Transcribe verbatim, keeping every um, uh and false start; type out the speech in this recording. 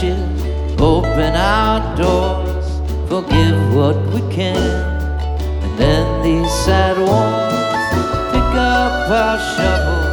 ashes, open our doors, forgive what we can, and then these sad walls pick up our shovels